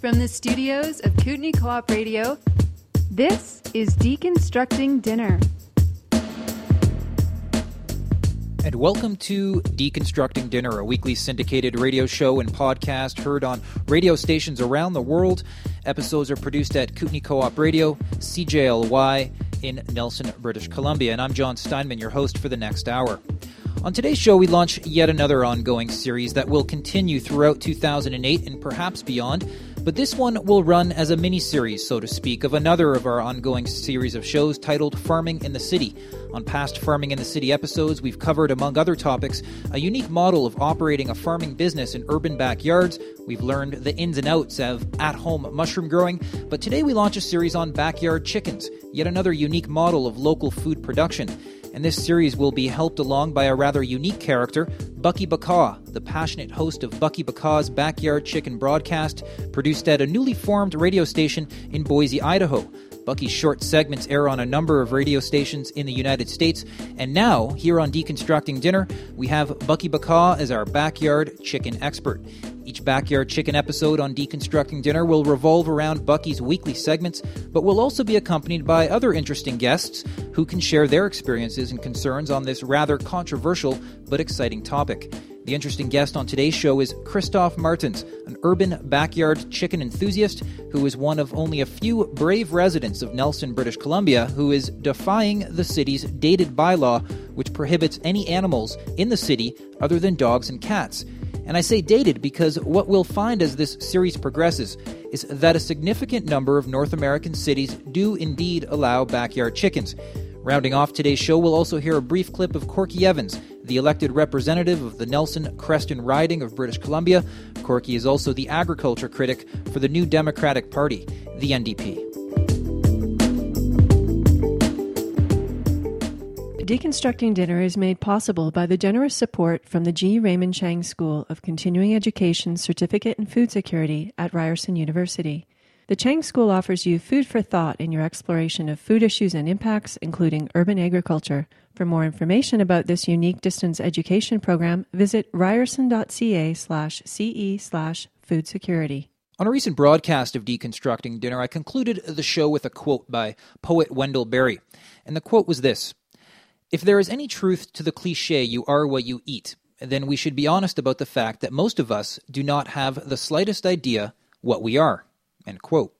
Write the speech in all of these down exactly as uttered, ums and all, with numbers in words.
From the studios of Kootenai Co-op Radio, this is Deconstructing Dinner. And welcome to Deconstructing Dinner, a weekly syndicated radio show and podcast heard on radio stations around the world. Episodes are produced at Kootenai Co-op Radio, C J L Y, in Nelson, British Columbia. And I'm John Steinman, your host for the next hour. On today's show, we launch yet another ongoing series that will continue throughout two thousand eight and perhaps beyond. But this one will run as a mini-series, so to speak, of another of our ongoing series of shows titled Farming in the City. On past Farming in the City episodes, we've covered, among other topics, a unique model of operating a farming business in urban backyards. We've learned the ins and outs of at-home mushroom growing. But today we launch a series on backyard chickens, yet another unique model of local food production. And this series will be helped along by a rather unique character, Bucky Bacaw, the passionate host of Bucky Bacaw's Backyard Chicken broadcast, produced at a newly formed radio station in Boise, Idaho. Bucky's short segments air on a number of radio stations in the United States, and now, here on Deconstructing Dinner, we have Bucky Bacaw as our backyard chicken expert. Each Backyard Chicken episode on Deconstructing Dinner will revolve around Bucky's weekly segments, but will also be accompanied by other interesting guests who can share their experiences and concerns on this rather controversial but exciting topic. The interesting guest on today's show is Christophe Martens, an urban backyard chicken enthusiast who is one of only a few brave residents of Nelson, British Columbia, who is defying the city's dated bylaw, which prohibits any animals in the city other than dogs and cats. And I say dated because what we'll find as this series progresses is that a significant number of North American cities do indeed allow backyard chickens. Rounding off today's show, we'll also hear a brief clip of Corky Evans, the elected representative of the Nelson-Creston riding of British Columbia. Corky is also the agriculture critic for the New Democratic Party, the N D P. Deconstructing Dinner is made possible by the generous support from the G. Raymond Chang School of Continuing Education Certificate in Food Security at Ryerson University. The Chang School offers you food for thought in your exploration of food issues and impacts, including urban agriculture. For more information about this unique distance education program, visit ryerson.ca slash ce slash food security. On a recent broadcast of Deconstructing Dinner, I concluded the show with a quote by poet Wendell Berry. And the quote was this: "If there is any truth to the cliche, you are what you eat, then we should be honest about the fact that most of us do not have the slightest idea what we are." End quote.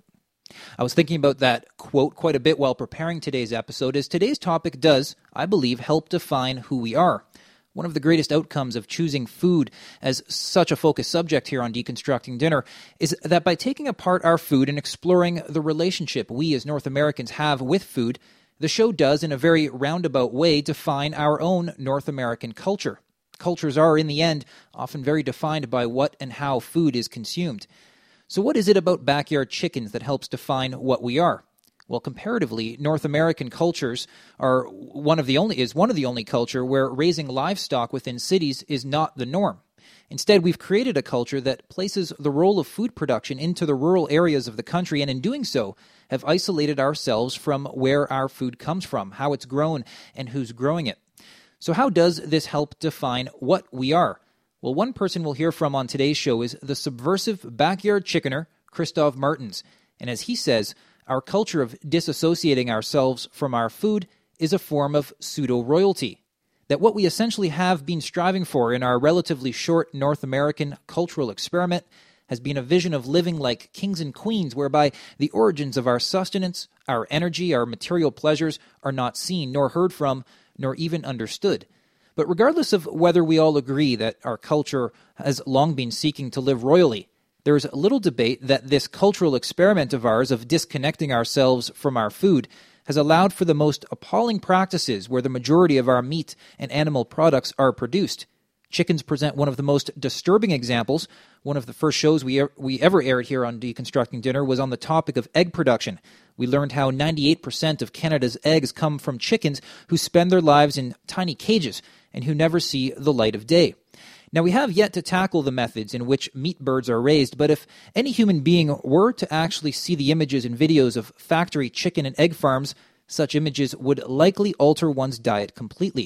I was thinking about that quote quite a bit while preparing today's episode, as today's topic does, I believe, help define who we are. One of the greatest outcomes of choosing food as such a focused subject here on Deconstructing Dinner is that by taking apart our food and exploring the relationship we as North Americans have with food, the show does, in a very roundabout way, define our own North American culture. Cultures are, in the end, often very defined by what and how food is consumed. So what is it about backyard chickens that helps define what we are? Well, comparatively, North American cultures are one of the only is one of the only culture where raising livestock within cities is not the norm. Instead, we've created a culture that places the role of food production into the rural areas of the country, and in doing so, have isolated ourselves from where our food comes from, how it's grown, and who's growing it. So how does this help define what we are? Well, one person we'll hear from on today's show is the subversive backyard chickener, Christophe Martens. And as he says, our culture of disassociating ourselves from our food is a form of pseudo-royalty. That what we essentially have been striving for in our relatively short North American cultural experiment has been a vision of living like kings and queens, whereby the origins of our sustenance, our energy, our material pleasures are not seen, nor heard from, nor even understood. But regardless of whether we all agree that our culture has long been seeking to live royally, there is little debate that this cultural experiment of ours of disconnecting ourselves from our food has allowed for the most appalling practices where the majority of our meat and animal products are produced. Chickens present one of the most disturbing examples. One of the first shows we we ever aired here on Deconstructing Dinner was on the topic of egg production. We learned how ninety-eight percent of Canada's eggs come from chickens who spend their lives in tiny cages and who never see the light of day. Now, we have yet to tackle the methods in which meat birds are raised, but if any human being were to actually see the images and videos of factory chicken and egg farms, such images would likely alter one's diet completely.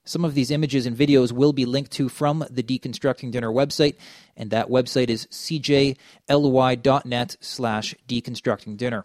Some of these images and videos will be linked to from the Deconstructing Dinner website, and that website is cjly.net slash deconstructing dinner.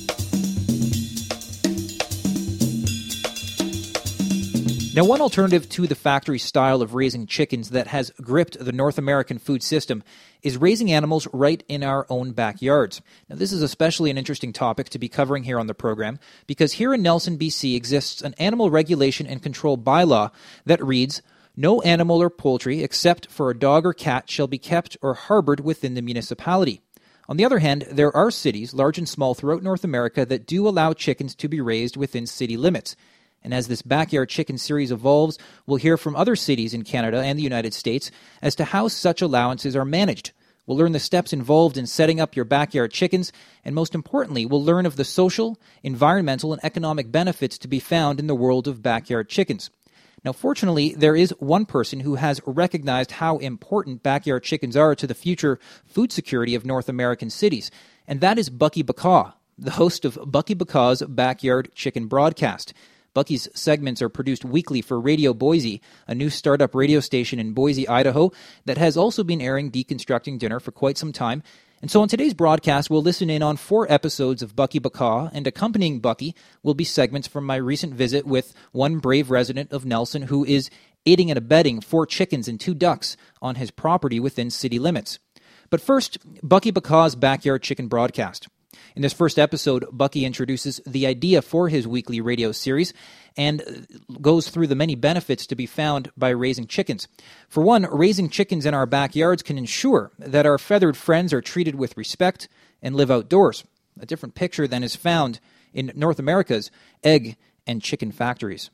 Now, one alternative to the factory style of raising chickens that has gripped the North American food system is raising animals right in our own backyards. Now, this is especially an interesting topic to be covering here on the program because here in Nelson, B C exists an animal regulation and control bylaw that reads, "No animal or poultry except for a dog or cat shall be kept or harbored within the municipality." On the other hand, there are cities, large and small, throughout North America that do allow chickens to be raised within city limits. And as this Backyard Chicken series evolves, we'll hear from other cities in Canada and the United States as to how such allowances are managed. We'll learn the steps involved in setting up your backyard chickens, and most importantly, we'll learn of the social, environmental, and economic benefits to be found in the world of backyard chickens. Now, fortunately, there is one person who has recognized how important backyard chickens are to the future food security of North American cities, and that is Bucky Bacaw, the host of Bucky Bacaw's Backyard Chicken Broadcast. Bucky's segments are produced weekly for Radio Boise, a new startup radio station in Boise, Idaho, that has also been airing Deconstructing Dinner for quite some time. And so on today's broadcast, we'll listen in on four episodes of Bucky Bacaw, and accompanying Bucky will be segments from my recent visit with one brave resident of Nelson who is aiding and abetting four chickens and two ducks on his property within city limits. But first, Bucky Bacaw's Backyard Chicken Broadcast. In this first episode, Bucky introduces the idea for his weekly radio series and goes through the many benefits to be found by raising chickens. For one, raising chickens in our backyards can ensure that our feathered friends are treated with respect and live outdoors, a different picture than is found in North America's egg and chicken factories.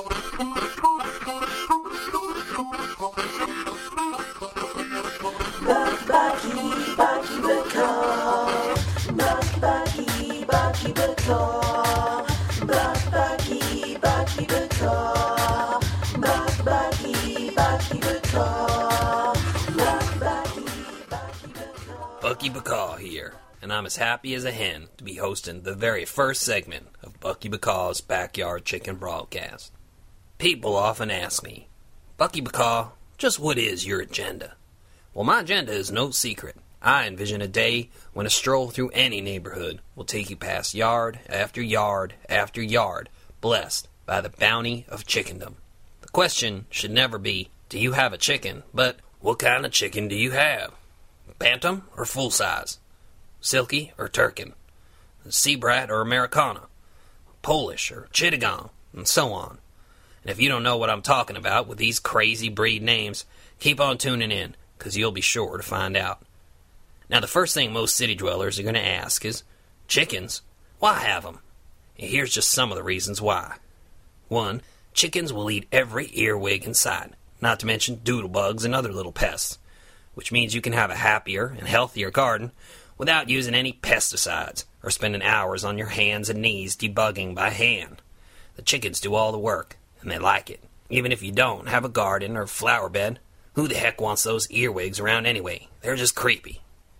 Bucky Bacaw here, and I'm as happy as a hen to be hosting the very first segment of Bucky Bacaw's Backyard Chicken Broadcast. People often ask me, Bucky Bacaw, just what is your agenda? Well, my agenda is no secret. I envision a day when a stroll through any neighborhood will take you past yard after yard after yard, blessed by the bounty of chickendom. The question should never be, do you have a chicken, but what kind of chicken do you have? Bantam or full size? Silky or Turkin? Seabrat or Americana? Polish or Chittagong? And so on. And if you don't know what I'm talking about with these crazy breed names, keep on tuning in, because you'll be sure to find out. Now, the first thing most city dwellers are going to ask is, chickens? Why have them? And here's just some of the reasons why. One, chickens will eat every earwig in sight, not to mention doodlebugs and other little pests, which means you can have a happier and healthier garden without using any pesticides or spending hours on your hands and knees debugging by hand. The chickens do all the work, and they like it. Even if you don't have a garden or flower bed, who the heck wants those earwigs around anyway? They're just creepy.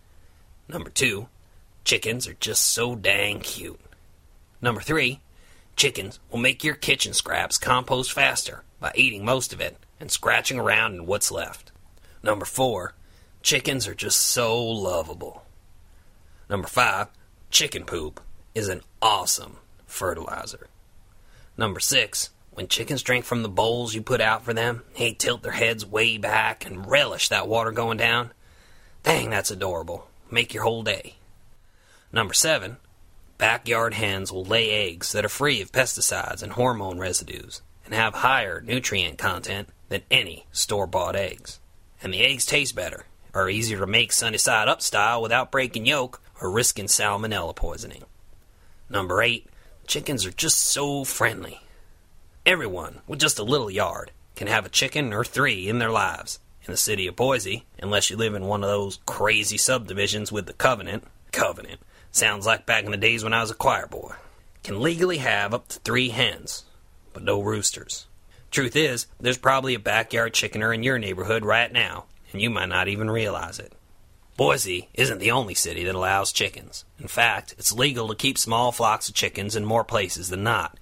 Number two, chickens are just so dang cute. Number three, chickens will make your kitchen scraps compost faster by eating most of it and scratching around in what's left. Number four, chickens are just so lovable. Number five, chicken poop is an awesome fertilizer. Number six, when chickens drink from the bowls you put out for them, they tilt their heads way back and relish that water going down. Dang, that's adorable. Make your whole day. Number seven, backyard hens will lay eggs that are free of pesticides and hormone residues and have higher nutrient content than any store-bought eggs. And the eggs taste better, are easier to make sunny-side up style without breaking yolk or risking salmonella poisoning. Number eight, chickens are just so friendly. Everyone with just a little yard can have a chicken or three in their lives. In the city of Boise, unless you live in one of those crazy subdivisions with the Covenant, Covenant, sounds like back in the days when I was a choir boy, can legally have up to three hens, but no roosters. Truth is, there's probably a backyard chickener in your neighborhood right now, and you might not even realize it. Boise isn't the only city that allows chickens. In fact, it's legal to keep small flocks of chickens in more places than not,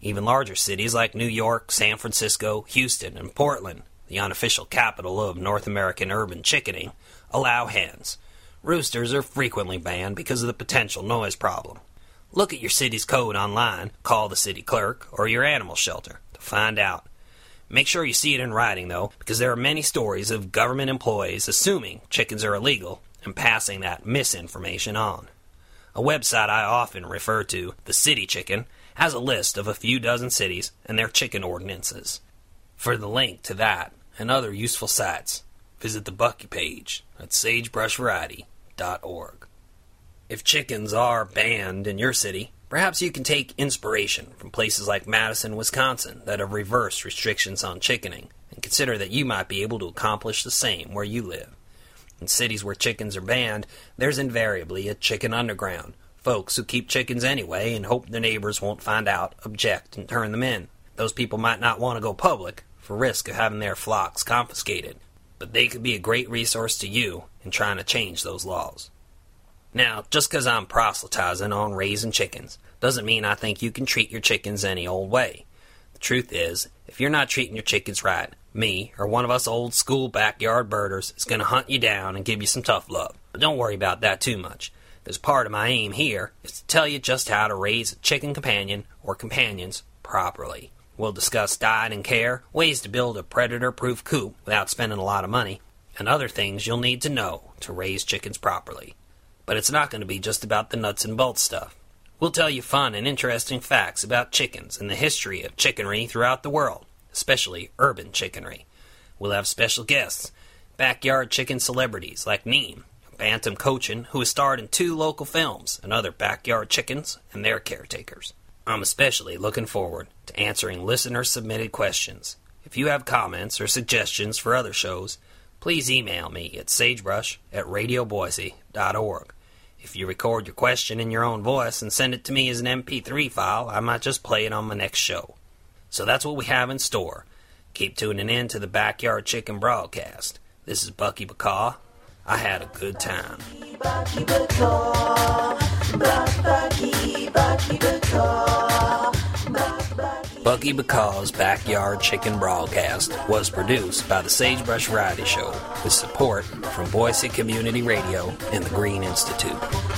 Even larger cities like New York, San Francisco, Houston, and Portland, the unofficial capital of North American urban chickening, allow hens. Roosters are frequently banned because of the potential noise problem. Look at your city's code online, call the city clerk, or your animal shelter to find out. Make sure you see it in writing, though, because there are many stories of government employees assuming chickens are illegal and passing that misinformation on. A website I often refer to, The City Chicken, has a list of a few dozen cities and their chicken ordinances. For the link to that and other useful sites, visit the Bucky page at sagebrush variety dot org. If chickens are banned in your city, perhaps you can take inspiration from places like Madison, Wisconsin that have reversed restrictions on chickening, and consider that you might be able to accomplish the same where you live. In cities where chickens are banned, there's invariably a chicken underground, folks who keep chickens anyway and hope their neighbors won't find out, object, and turn them in. Those people might not want to go public for risk of having their flocks confiscated, but they could be a great resource to you in trying to change those laws. Now, just because I'm proselytizing on raising chickens doesn't mean I think you can treat your chickens any old way. The truth is, if you're not treating your chickens right, me, or one of us old school backyard birders, is going to hunt you down and give you some tough love. But don't worry about that too much, because part of my aim here is to tell you just how to raise a chicken companion or companions properly. We'll discuss diet and care, ways to build a predator-proof coop without spending a lot of money, and other things you'll need to know to raise chickens properly. But it's not going to be just about the nuts and bolts stuff. We'll tell you fun and interesting facts about chickens and the history of chickenry throughout the world, especially urban chickenry. We'll have special guests, backyard chicken celebrities like Neem, a bantam cochin who has starred in two local films, and other backyard chickens and their caretakers. I'm especially looking forward to answering listener-submitted questions. If you have comments or suggestions for other shows, please email me at sagebrush at radio boise dot org. If you record your question in your own voice and send it to me as an M P three file, I might just play it on my next show. So that's what we have in store. Keep tuning in to the Backyard Chicken Broadcast. This is Bucky Bacaw. I had a good time. Bucky Bacaw, Bucky, Bucky Bacaw, Bucky Bacaw's Backyard Chicken Broadcast was produced by the Sagebrush Variety Show with support from Boise Community Radio and the Green Institute.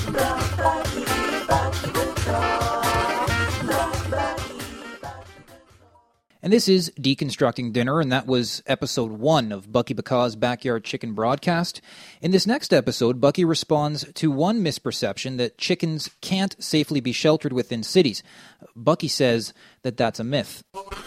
And this is Deconstructing Dinner, and that was episode one of Bucky Bacaw's Backyard Chicken Broadcast. In this next episode, Bucky responds to one misperception that chickens can't safely be sheltered within cities. Bucky says that that's a myth.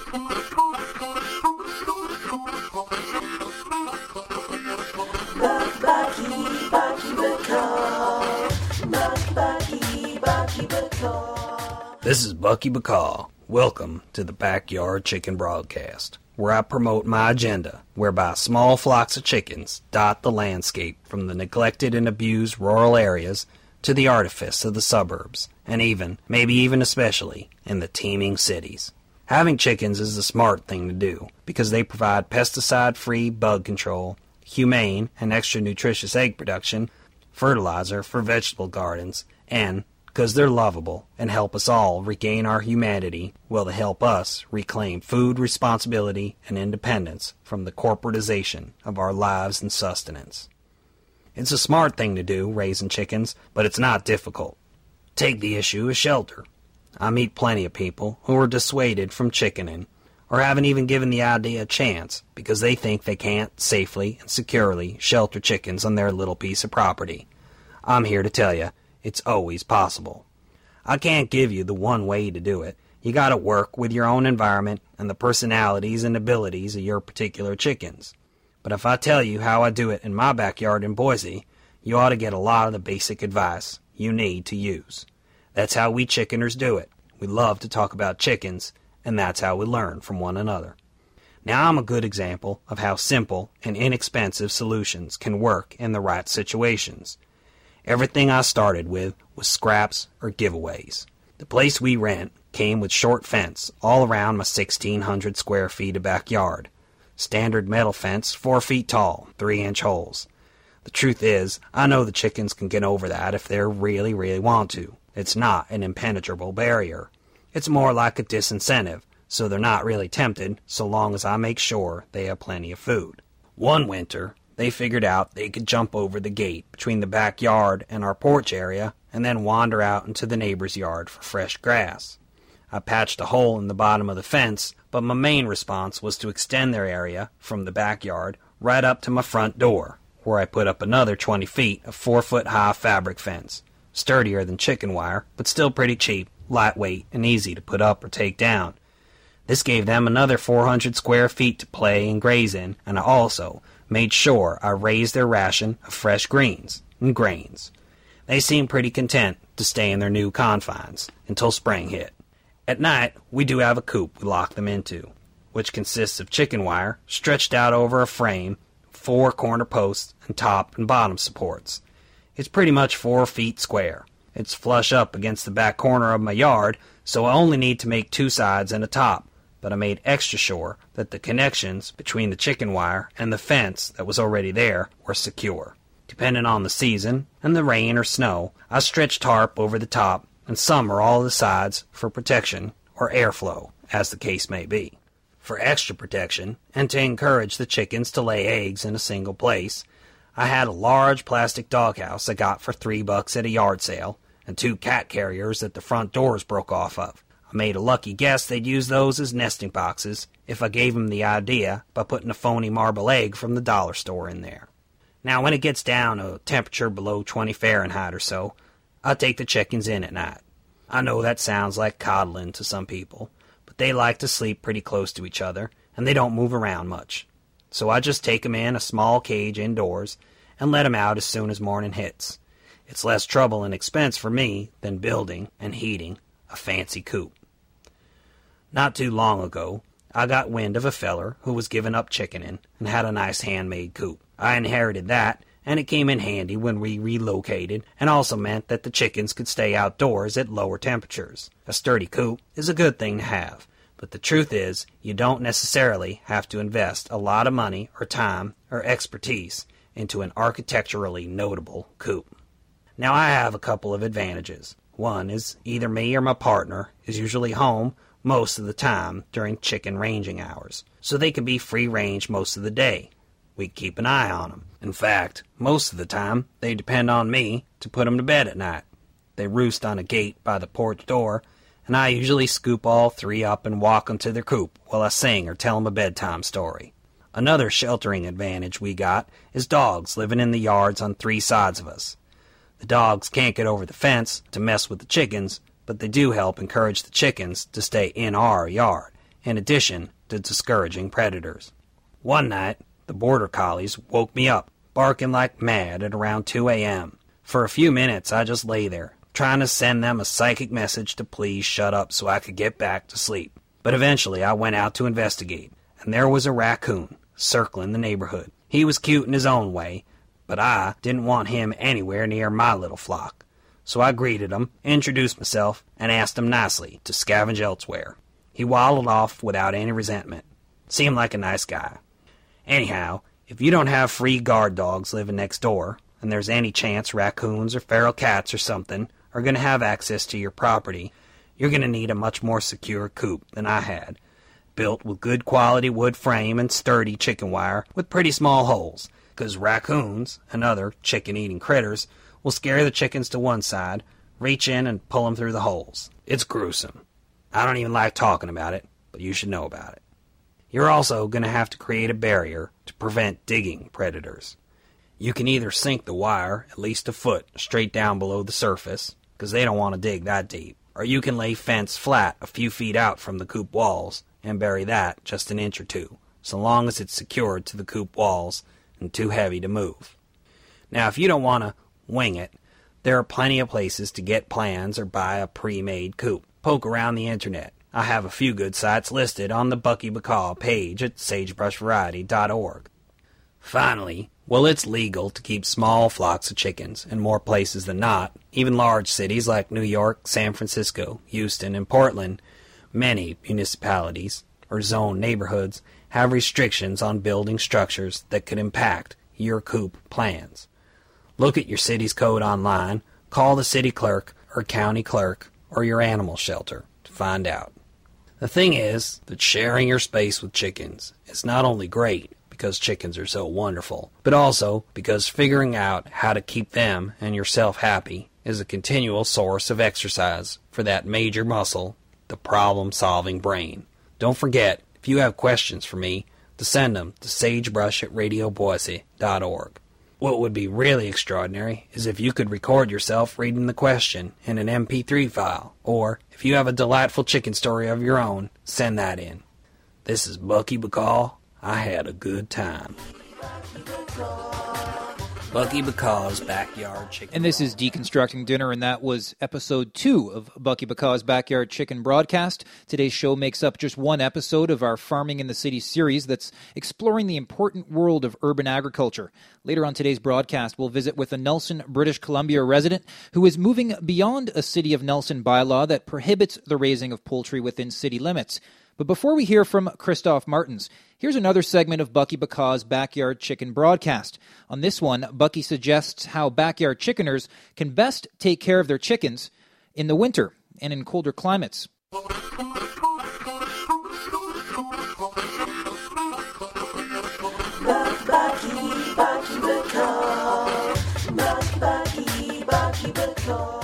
This is Bucky Bacaw. Welcome to the Backyard Chicken Broadcast, where I promote my agenda, whereby small flocks of chickens dot the landscape from the neglected and abused rural areas to the artifice of the suburbs, and even, maybe even especially, in the teeming cities. Having chickens is the smart thing to do, because they provide pesticide-free bug control, humane and extra nutritious egg production, fertilizer for vegetable gardens, and because they're lovable and help us all regain our humanity, will they help us reclaim food responsibility and independence from the corporatization of our lives and sustenance. It's a smart thing to do, raising chickens, but it's not difficult. Take the issue of shelter. I meet plenty of people who are dissuaded from chickening, or haven't even given the idea a chance because they think they can't safely and securely shelter chickens on their little piece of property. I'm here to tell you, it's always possible. I can't give you the one way to do it. You gotta work with your own environment and the personalities and abilities of your particular chickens. But if I tell you how I do it in my backyard in Boise, you ought to get a lot of the basic advice you need to use. That's how we chickeners do it. We love to talk about chickens, and that's how we learn from one another. Now I'm a good example of how simple and inexpensive solutions can work in the right situations. Everything I started with was scraps or giveaways. The place we rent came with short fence all around my sixteen hundred square feet of backyard. Standard metal fence, four feet tall, three inch holes. The truth is, I know the chickens can get over that if they really, really want to. It's not an impenetrable barrier. It's more like a disincentive, so they're not really tempted so long as I make sure they have plenty of food. One winter, they figured out they could jump over the gate between the backyard and our porch area and then wander out into the neighbor's yard for fresh grass. I patched a hole in the bottom of the fence, but my main response was to extend their area from the backyard right up to my front door, where I put up another twenty feet of four-foot-high fabric fence, sturdier than chicken wire, but still pretty cheap, lightweight, and easy to put up or take down. This gave them another four hundred square feet to play and graze in, and I also made sure I raised their ration of fresh greens and grains. They seemed pretty content to stay in their new confines until spring hit. At night, we do have a coop we lock them into, which consists of chicken wire stretched out over a frame, four corner posts, and top and bottom supports. It's pretty much four feet square. It's flush up against the back corner of my yard, so I only need to make two sides and a top, but I made extra sure that the connections between the chicken wire and the fence that was already there were secure. Depending on the season and the rain or snow, I stretch tarp over the top and some or all of the sides for protection or airflow, as the case may be. For extra protection, and to encourage the chickens to lay eggs in a single place, I had a large plastic doghouse I got for three bucks at a yard sale, and two cat carriers that the front doors broke off of. I made a lucky guess they'd use those as nesting boxes if I gave them the idea by putting a phony marble egg from the dollar store in there. Now, when it gets down to a temperature below twenty Fahrenheit or so, I take the chickens in at night. I know that sounds like coddling to some people, but they like to sleep pretty close to each other, and they don't move around much. So I just take 'em in a small cage indoors and let 'em out as soon as morning hits. It's less trouble and expense for me than building and heating a fancy coop. Not too long ago, I got wind of a feller who was giving up chickening and had a nice handmade coop. I inherited that, and it came in handy when we relocated, and also meant that the chickens could stay outdoors at lower temperatures. A sturdy coop is a good thing to have, but the truth is, you don't necessarily have to invest a lot of money or time or expertise into an architecturally notable coop. Now, I have a couple of advantages. One is either me or my partner is usually home most of the time during chicken ranging hours, so they can be free range most of the day. We keep an eye on them. In fact, most of the time, they depend on me to put them to bed at night. They roost on a gate by the porch door, and I usually scoop all three up and walk them to their coop while I sing or tell them a bedtime story. Another sheltering advantage we got is dogs living in the yards on three sides of us. The dogs can't get over the fence to mess with the chickens, but they do help encourage the chickens to stay in our yard, in addition to discouraging predators. One night, the border collies woke me up, barking like mad at around two a.m. For a few minutes, I just lay there, trying to send them a psychic message to please shut up so I could get back to sleep. But eventually, I went out to investigate, and there was a raccoon circling the neighborhood. He was cute in his own way, but I didn't want him anywhere near my little flock. So I greeted him, introduced myself, and asked him nicely to scavenge elsewhere. He waddled off without any resentment. Seemed like a nice guy. Anyhow, if you don't have free guard dogs living next door, and there's any chance raccoons or feral cats or something are going to have access to your property, you're going to need a much more secure coop than I had, built with good quality wood frame and sturdy chicken wire with pretty small holes, because raccoons and other chicken-eating critters will scare the chickens to one side, reach in and pull them through the holes. It's gruesome. I don't even like talking about it, but you should know about it. You're also going to have to create a barrier to prevent digging predators. You can either sink the wire at least a foot straight down below the surface, because they don't want to dig that deep, or you can lay fence flat a few feet out from the coop walls and bury that just an inch or two, so long as it's secured to the coop walls and too heavy to move. Now, if you don't want to wing it, there are plenty of places to get plans or buy a pre-made coop. Poke around the internet. I have a few good sites listed on the Bucky Bacaw page at sagebrush variety dot org. Finally, while it's legal to keep small flocks of chickens in more places than not, even large cities like New York, San Francisco, Houston, and Portland, many municipalities or zone neighborhoods have restrictions on building structures that could impact your coop plans. Look at your city's code online, call the city clerk or county clerk or your animal shelter to find out. The thing is that sharing your space with chickens is not only great because chickens are so wonderful, but also because figuring out how to keep them and yourself happy is a continual source of exercise for that major muscle, the problem-solving brain. Don't forget, if you have questions for me, to send them to sagebrush at radio boise dot org. What would be really extraordinary is if you could record yourself reading the question in an M P three file, or if you have a delightful chicken story of your own, send that in. This is Bucky Bacall. I had a good time. Bucky Bacall's Backyard Chicken. And this is Deconstructing Dinner, and that was episode two of Bucky Bacall's Backyard Chicken broadcast. Today's show makes up just one episode of our Farming in the City series that's exploring the important world of urban agriculture. Later on today's broadcast, we'll visit with a Nelson, British Columbia resident who is moving beyond a City of Nelson bylaw that prohibits the raising of poultry within city limits. But before we hear from Christoph Martens, here's another segment of Bucky Bacall's Backyard Chicken broadcast. On this one, Bucky suggests how backyard chickeners can best take care of their chickens in the winter and in colder climates. Bucky, Bucky Bacall, Bucky, Bucky, Bucky Bacall.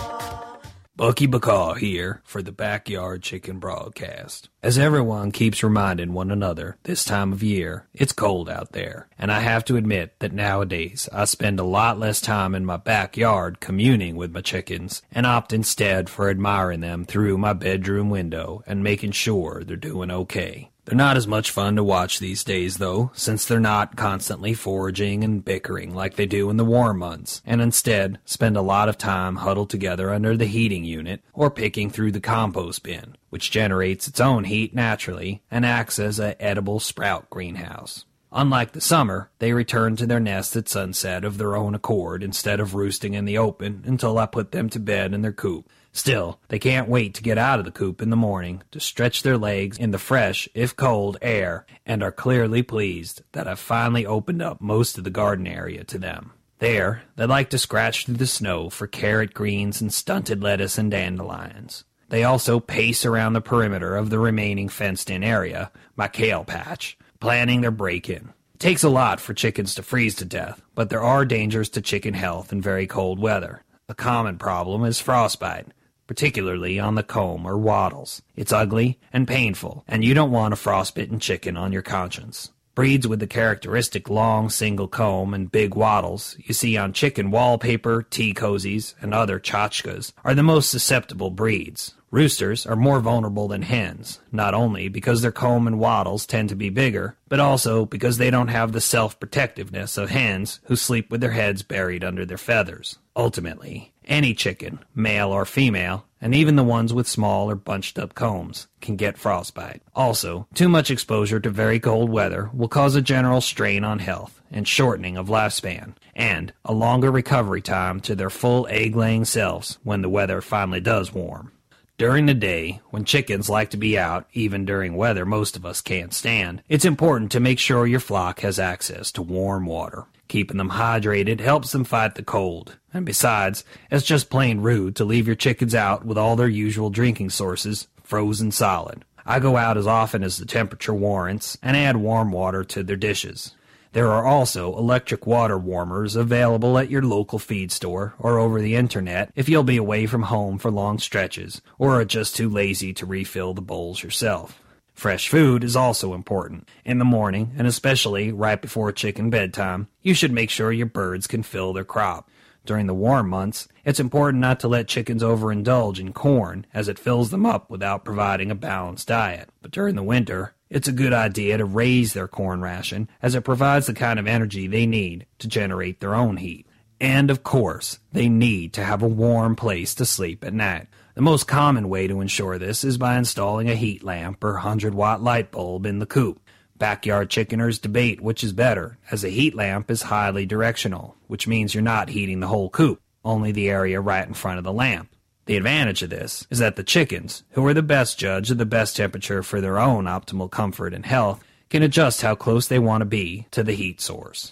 Bucky Bacall here for the Backyard Chicken broadcast. As everyone keeps reminding one another this time of year, it's cold out there, and I have to admit that nowadays I spend a lot less time in my backyard communing with my chickens and opt instead for admiring them through my bedroom window and making sure they're doing okay. They're not as much fun to watch these days, though, since they're not constantly foraging and bickering like they do in the warm months, and instead spend a lot of time huddled together under the heating unit or picking through the compost bin, which generates its own heat naturally and acts as an edible sprout greenhouse. Unlike the summer, they return to their nest at sunset of their own accord instead of roosting in the open until I put them to bed in their coop. Still, they can't wait to get out of the coop in the morning to stretch their legs in the fresh, if cold, air, and are clearly pleased that I've finally opened up most of the garden area to them. There, they like to scratch through the snow for carrot greens and stunted lettuce and dandelions. They also pace around the perimeter of the remaining fenced-in area, my kale patch, planning their break-in. It takes a lot for chickens to freeze to death, but there are dangers to chicken health in very cold weather. A common problem is frostbite, particularly on the comb or wattles. It's ugly and painful, and you don't want a frostbitten chicken on your conscience. Breeds with the characteristic long single comb and big wattles you see on chicken wallpaper, tea cozies, and other tchotchkes are the most susceptible breeds. Roosters are more vulnerable than hens, not only because their comb and wattles tend to be bigger, but also because they don't have the self-protectiveness of hens who sleep with their heads buried under their feathers. Ultimately, any chicken, male or female, and even the ones with small or bunched-up combs, can get frostbite. Also, too much exposure to very cold weather will cause a general strain on health and shortening of lifespan, and a longer recovery time to their full egg-laying selves when the weather finally does warm. During the day, when chickens like to be out, even during weather most of us can't stand, it's important to make sure your flock has access to warm water. Keeping them hydrated helps them fight the cold. And besides, it's just plain rude to leave your chickens out with all their usual drinking sources frozen solid. I go out as often as the temperature warrants and add warm water to their dishes. There are also electric water warmers available at your local feed store or over the internet if you'll be away from home for long stretches or are just too lazy to refill the bowls yourself. Fresh food is also important. In the morning, and especially right before chicken bedtime, you should make sure your birds can fill their crop. During the warm months, it's important not to let chickens overindulge in corn, as it fills them up without providing a balanced diet. But during the winter, it's a good idea to raise their corn ration, as it provides the kind of energy they need to generate their own heat. And, of course, they need to have a warm place to sleep at night. The most common way to ensure this is by installing a heat lamp or one hundred watt light bulb in the coop. Backyard chickeners debate which is better, as a heat lamp is highly directional, which means you're not heating the whole coop, only the area right in front of the lamp. The advantage of this is that the chickens, who are the best judge of the best temperature for their own optimal comfort and health, can adjust how close they want to be to the heat source.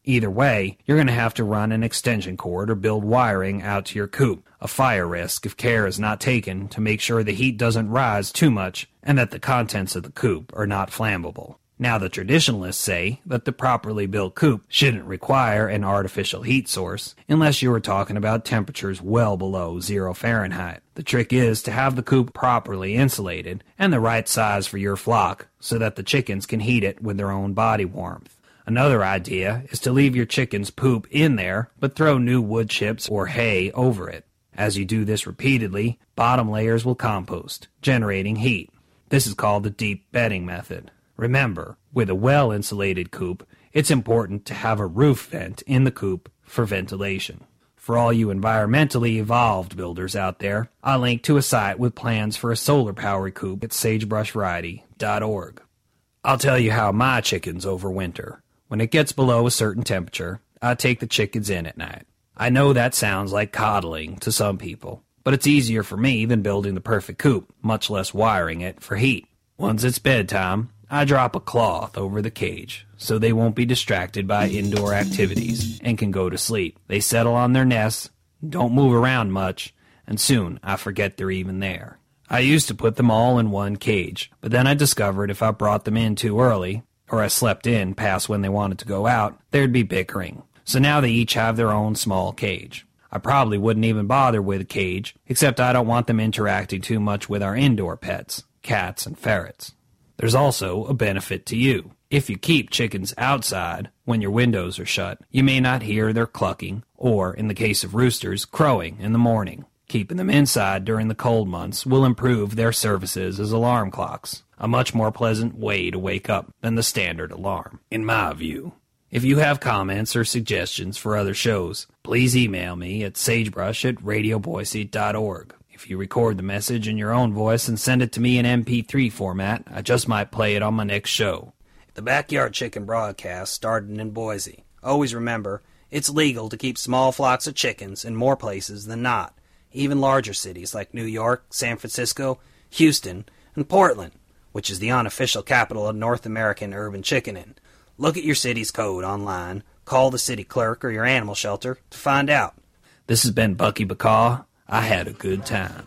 Either way, you're going to have to run an extension cord or build wiring out to your coop, a fire risk if care is not taken to make sure the heat doesn't rise too much and that the contents of the coop are not flammable. Now, the traditionalists say that the properly built coop shouldn't require an artificial heat source unless you are talking about temperatures well below zero Fahrenheit. The trick is to have the coop properly insulated and the right size for your flock so that the chickens can heat it with their own body warmth. Another idea is to leave your chicken's poop in there, but throw new wood chips or hay over it. As you do this repeatedly, bottom layers will compost, generating heat. This is called the deep bedding method. Remember, with a well-insulated coop, it's important to have a roof vent in the coop for ventilation. For all you environmentally evolved builders out there, I'll link to a site with plans for a solar-powered coop at sagebrush variety dot org. I'll tell you how my chickens overwinter. When it gets below a certain temperature, I take the chickens in at night. I know that sounds like coddling to some people, but it's easier for me than building the perfect coop, much less wiring it for heat. Once it's bedtime, I drop a cloth over the cage so they won't be distracted by indoor activities and can go to sleep. They settle on their nests, don't move around much, and soon I forget they're even there. I used to put them all in one cage, but then I discovered if I brought them in too early, or I slept in past when they wanted to go out, there'd be bickering. So now they each have their own small cage. I probably wouldn't even bother with a cage, except I don't want them interacting too much with our indoor pets, cats and ferrets. There's also a benefit to you. If you keep chickens outside when your windows are shut, you may not hear their clucking, or, in the case of roosters, crowing in the morning. Keeping them inside during the cold months will improve their services as alarm clocks, a much more pleasant way to wake up than the standard alarm, in my view. If you have comments or suggestions for other shows, please email me at sagebrush at radio boise dot org. If you record the message in your own voice and send it to me in M P three format, I just might play it on my next show. The Backyard Chicken Broadcast started in Boise. Always remember, it's legal to keep small flocks of chickens in more places than not, even larger cities like New York, San Francisco, Houston, and Portland, which is the unofficial capital of North American urban chickening. Look at your city's code online, call the city clerk or your animal shelter to find out. This has been Bucky Bacaw. I had a good time.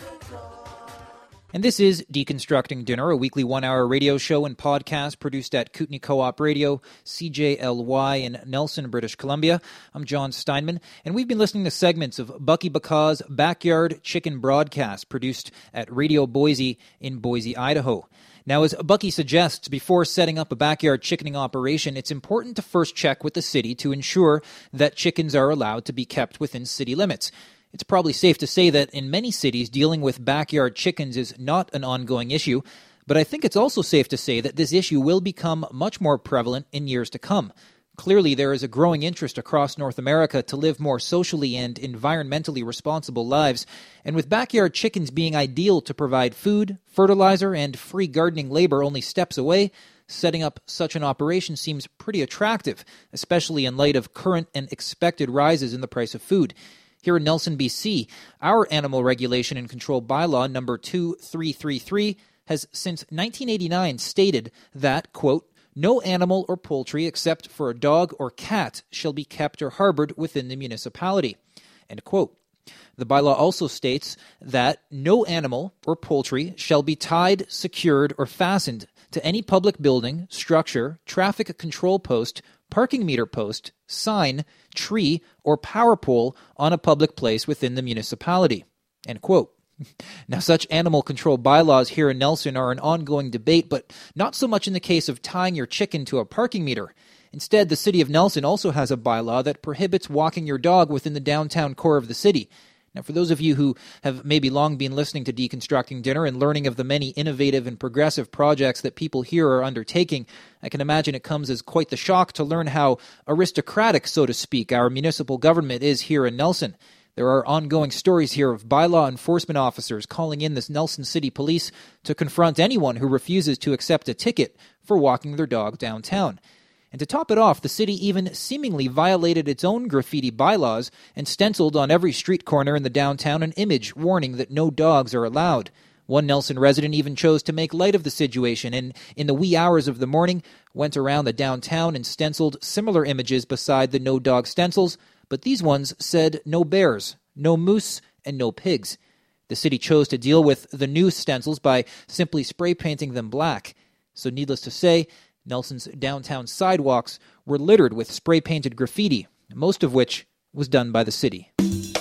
And this is Deconstructing Dinner, a weekly one-hour radio show and podcast produced at Kootenai Co-op Radio, C J L Y in Nelson, British Columbia. I'm John Steinman, and we've been listening to segments of Bucky Bacaw's Backyard Chicken Broadcast, produced at Radio Boise in Boise, Idaho. Now, as Bucky suggests, before setting up a backyard chickening operation, it's important to first check with the city to ensure that chickens are allowed to be kept within city limits. It's probably safe to say that in many cities, dealing with backyard chickens is not an ongoing issue, but I think it's also safe to say that this issue will become much more prevalent in years to come. Clearly, there is a growing interest across North America to live more socially and environmentally responsible lives, and with backyard chickens being ideal to provide food, fertilizer, and free gardening labor only steps away, setting up such an operation seems pretty attractive, especially in light of current and expected rises in the price of food. Here in Nelson, B C, our Animal Regulation and Control Bylaw number two three three three has since nineteen eighty-nine stated that, quote, no animal or poultry except for a dog or cat shall be kept or harbored within the municipality, end quote. The bylaw also states that no animal or poultry shall be tied, secured, or fastened to any public building, structure, traffic control post, parking meter post, sign, tree, or power pole on a public place within the municipality, end quote. Now, such animal control bylaws here in Nelson are an ongoing debate, but not so much in the case of tying your chicken to a parking meter. Instead, the city of Nelson also has a bylaw that prohibits walking your dog within the downtown core of the city. Now, for those of you who have maybe long been listening to Deconstructing Dinner and learning of the many innovative and progressive projects that people here are undertaking, I can imagine it comes as quite the shock to learn how aristocratic, so to speak, our municipal government is here in Nelson. There are ongoing stories here of bylaw enforcement officers calling in the Nelson City Police to confront anyone who refuses to accept a ticket for walking their dog downtown. And to top it off, the city even seemingly violated its own graffiti bylaws and stenciled on every street corner in the downtown an image warning that no dogs are allowed. One Nelson resident even chose to make light of the situation and, in the wee hours of the morning, went around the downtown and stenciled similar images beside the no-dog stencils, but these ones said no bears, no moose, and no pigs. The city chose to deal with the new stencils by simply spray painting them black. So needless to say, Nelson's downtown sidewalks were littered with spray-painted graffiti, most of which was done by the city.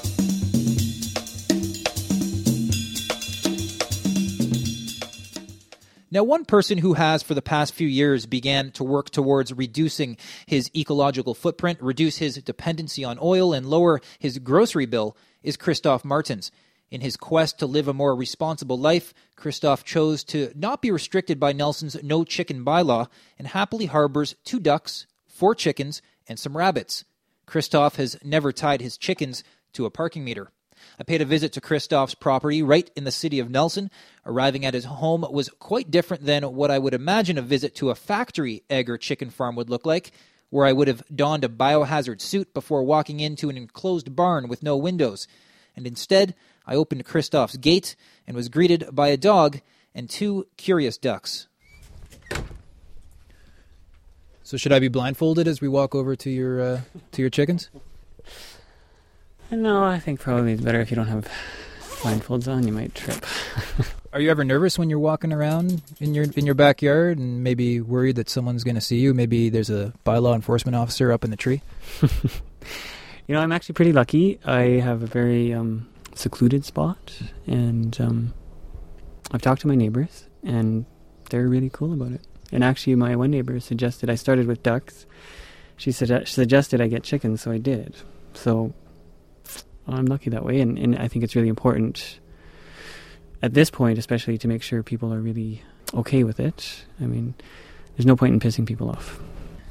Now, one person who has for the past few years began to work towards reducing his ecological footprint, reduce his dependency on oil, and lower his grocery bill is Christophe Martens. In his quest to live a more responsible life, Christophe chose to not be restricted by Nelson's no chicken bylaw and happily harbors two ducks, four chickens, and some rabbits. Christophe has never tied his chickens to a parking meter. I paid a visit to Christophe's property right in the city of Nelson. Arriving at his home was quite different than what I would imagine a visit to a factory egg or chicken farm would look like, where I would have donned a biohazard suit before walking into an enclosed barn with no windows. And instead, I opened Christophe's gate and was greeted by a dog and two curious ducks. So should I be blindfolded as we walk over to your uh, to your chickens? No, I think probably it's better if you don't have blindfolds on. You might trip. Are you ever nervous when you're walking around in your in your backyard and maybe worried that someone's going to see you? Maybe there's a bylaw enforcement officer up in the tree? You know, I'm actually pretty lucky. I have a very um, secluded spot, and um, I've talked to my neighbors, and they're really cool about it. And actually, my one neighbor suggested I started with ducks. She su- suggested I get chickens, so I did. So I'm lucky that way, and, and I think it's really important at this point, especially to make sure people are really okay with it. I mean, there's no point in pissing people off.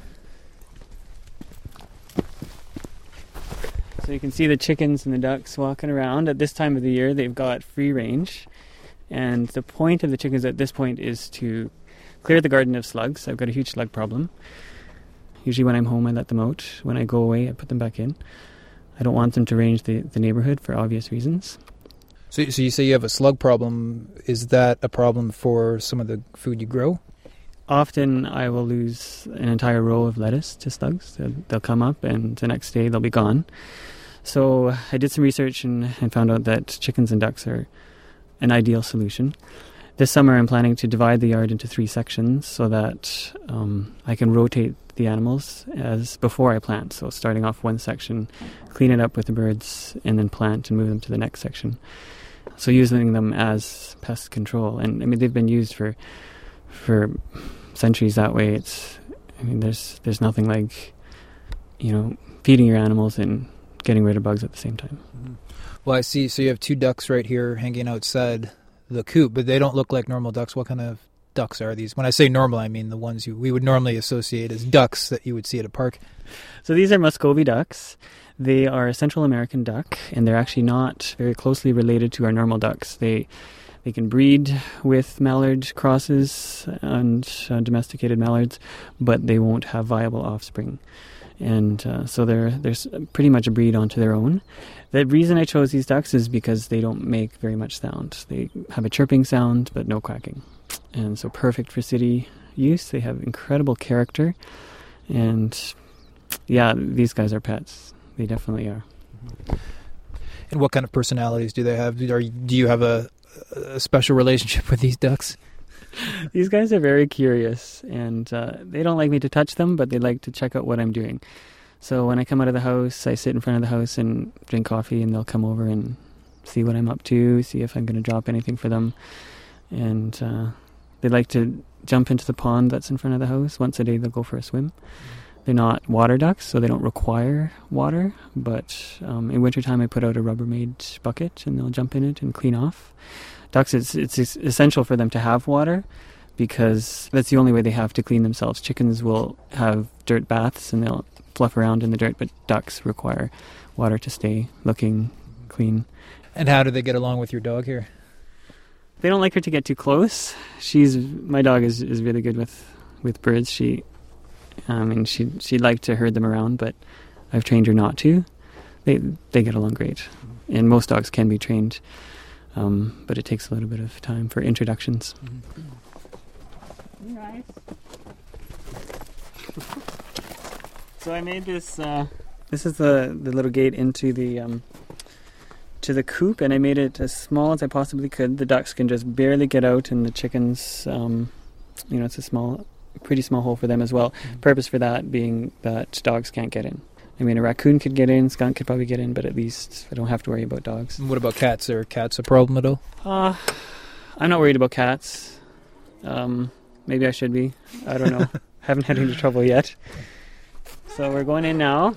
So you can see the chickens and the ducks walking around. At this time of the year, they've got free range. And the point of the chickens at this point is to clear the garden of slugs. I've got a huge slug problem. Usually when I'm home, I let them out. When I go away, I put them back in. I don't want them to range the, the neighborhood for obvious reasons. So, so you say you have a slug problem. Is that a problem for some of the food you grow? Often I will lose an entire row of lettuce to slugs. They'll, they'll come up and the next day they'll be gone. So I did some research and, and found out that chickens and ducks are an ideal solution. This summer I'm planning to divide the yard into three sections so that um, I can rotate the animals as before I plant. So starting off one section, clean it up with the birds, and then plant and move them to the next section. So using them as pest control. And I mean, they've been used for for centuries that way. It's, I mean, there's there's nothing like, you know, feeding your animals and getting rid of bugs at the same time. Well, I see. So you have two ducks right here hanging outside the coop, but they don't look like normal ducks. What kind of ducks are these? When I say normal, I mean the ones you we would normally associate as ducks that you would see at a park. So these are Muscovy ducks. They are a Central American duck, and they're actually not very closely related to our normal ducks. They they can breed with mallard crosses and uh, domesticated mallards, but they won't have viable offspring. And uh, so they're they're pretty much a breed onto their own. The reason I chose these ducks is because they don't make very much sound. They have a chirping sound, but no quacking. And so perfect for city use. They have incredible character. And yeah, these guys are pets. They definitely are. And what kind of personalities do they have? Are, do you have a, a special relationship with these ducks? These guys are very curious, and uh, they don't like me to touch them, but they like to check out what I'm doing. So when I come out of the house, I sit in front of the house and drink coffee, and they'll come over and see what I'm up to, see if I'm going to drop anything for them. And uh, they like to jump into the pond that's in front of the house. Once a day, they'll go for a swim. They're not water ducks, so they don't require water, but um, in wintertime, I put out a Rubbermaid bucket, and they'll jump in it and clean off. Ducks, it's, it's essential for them to have water because that's the only way they have to clean themselves. Chickens will have dirt baths and they'll fluff around in the dirt, but ducks require water to stay looking clean. And how do they get along with your dog here? They don't like her to get too close. She's my dog is, is really good with, with birds. She, I mean, she she'd like to herd them around, but I've trained her not to. They they get along great, and most dogs can be trained. Um, but it takes a little bit of time for introductions. Mm-hmm. Nice. So I made this. Uh, this is the the little gate into the um, to the coop, and I made it as small as I possibly could. The ducks can just barely get out, and the chickens, um, you know, it's a small, pretty small hole for them as well. Mm-hmm. Purpose for that being that dogs can't get in. I mean, a raccoon could get in, skunk could probably get in, but at least I don't have to worry about dogs. And what about cats? Are cats a problem at all? Uh, I'm not worried about cats. Um, maybe I should be. I don't know. Haven't had any trouble yet. So we're going in now.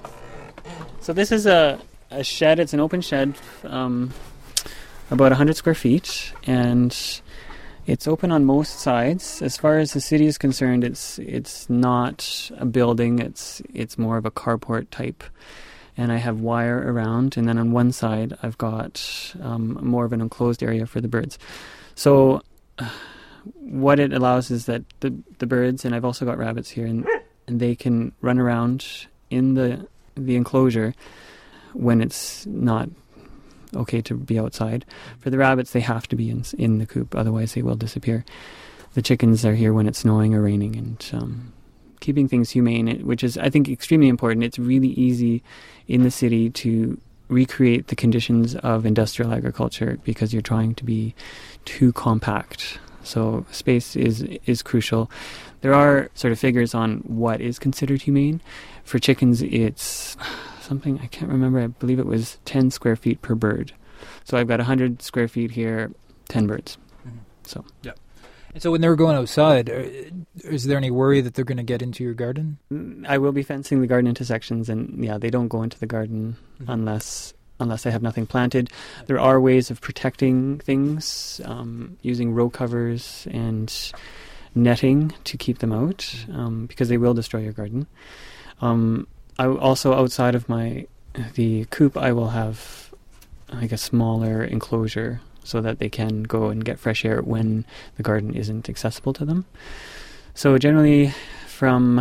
So this is a, a shed. It's an open shed, um, about one hundred square feet, and it's open on most sides. As far as the city is concerned, it's it's not a building. It's it's more of a carport type. And I have wire around, and then on one side I've got um, more of an enclosed area for the birds. So uh, what it allows is that the the birds, and I've also got rabbits here, and, and they can run around in the the enclosure when it's not okay to be outside. For the rabbits, they have to be in in the coop, otherwise they will disappear. The chickens are here when it's snowing or raining, and um, keeping things humane, which is, I think, extremely important. It's really easy in the city to recreate the conditions of industrial agriculture because you're trying to be too compact. So space is is crucial. There are sort of figures on what is considered humane. For chickens, it's something, I can't remember, I believe it was ten square feet per bird. So I've got one hundred square feet here, ten birds. Mm-hmm. So yeah. And so when they're going outside, is there any worry that they're going to get into your garden? I will be fencing the garden into sections, and yeah, they don't go into the garden mm-hmm. unless unless I have nothing planted. There are ways of protecting things, um, using row covers and netting to keep them out, um, because they will destroy your garden. Um, I also, outside of my the coop, I will have like a smaller enclosure so that they can go and get fresh air when the garden isn't accessible to them. So generally from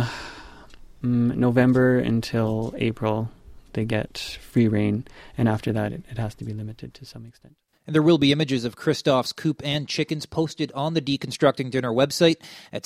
um, November until April, they get free reign, and after that it, it has to be limited to some extent. And there will be images of Christoph's coop and chickens posted on the Deconstructing Dinner website at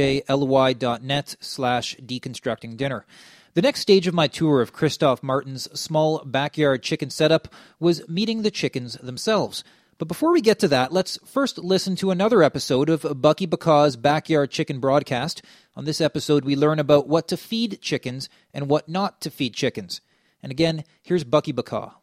cjly.net slash deconstructing dinner. The next stage of my tour of Christoph Martin's small backyard chicken setup was meeting the chickens themselves. But before we get to that, let's first listen to another episode of Bucky Bacaw's Backyard Chicken Broadcast. On this episode, we learn about what to feed chickens and what not to feed chickens. And again, here's Bucky Bacaw.